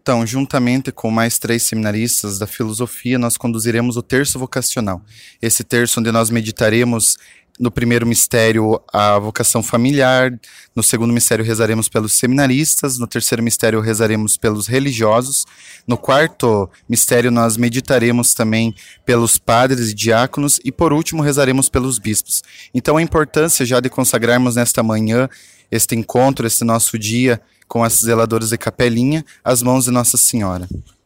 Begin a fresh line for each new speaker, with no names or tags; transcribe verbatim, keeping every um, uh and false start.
Então, juntamente com mais três seminaristas da filosofia, nós conduziremos o terço vocacional. Esse terço onde nós meditaremos no primeiro mistério a vocação familiar, no segundo mistério rezaremos pelos seminaristas, no terceiro mistério rezaremos pelos religiosos, no quarto mistério nós meditaremos também pelos padres e diáconos e por último rezaremos pelos bispos. Então a importância já de consagrarmos nesta manhã este encontro, este nosso dia com as zeladoras de capelinha, às mãos de Nossa Senhora.